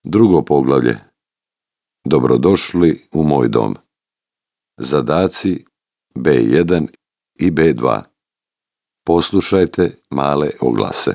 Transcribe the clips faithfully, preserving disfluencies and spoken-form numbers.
Drugo poglavlje. Dobrodošli u moj dom. Zadaci B jedan i B dva. Poslušajte male oglase.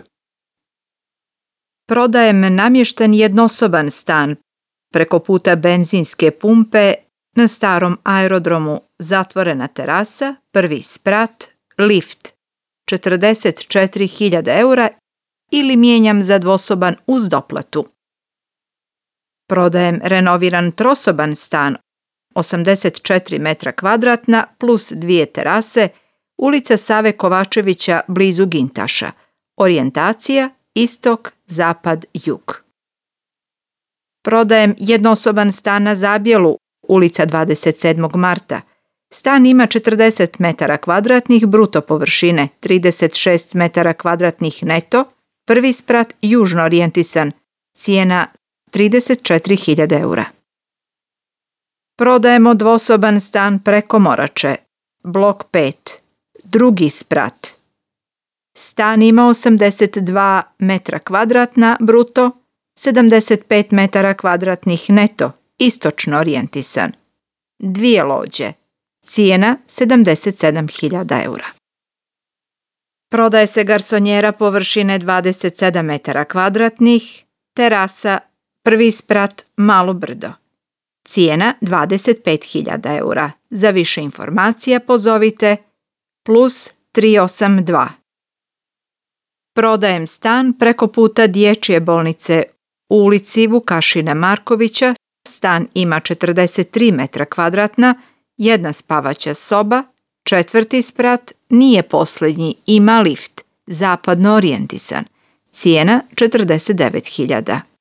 Prodajem namješten jednosoban stan preko puta benzinske pumpe na starom aerodromu, zatvorena terasa, prvi sprat, lift, četrdeset četiri hiljade eura ili mijenjam za dvosoban uz doplatu. Prodajem renoviran trosoban stan, osamdeset četiri metra kvadratna plus dvije terase, ulica Save Kovačevića blizu Gintaša. Orijentacija istok, zapad, jug. Prodajem jednosoban stan na Zabjelu, ulica dvadeset sedmog marta. Stan ima četrdeset metara kvadratnih bruto površine, trideset šest metara kvadratnih neto, prvi sprat južno orijentisan, cijena trideset četiri hiljade eura. Prodajemo dvosoban stan preko Morače, blok pet, drugi sprat. Stan ima osamdeset dva metra kvadratna bruto, sedamdeset pet metara kvadratnih neto, istočno orijentisan. Dvije lođe, cijena sedamdeset sedam hiljada eura. Prodaje se garsonjera površine dvadeset sedam metara kvadratnih, terasa, prvi sprat, Malo Brdo. Cijena dvadeset pet hiljada eura. Za više informacija pozovite plus tri osam dva. Prodajem stan preko puta Dječje bolnice u ulici Vukašina Markovića. Stan ima četrdeset tri metra kvadratna, jedna spavaća soba, četvrti sprat, nije posljednji, ima lift, zapadno orijentisan. Cijena četrdeset devet hiljada.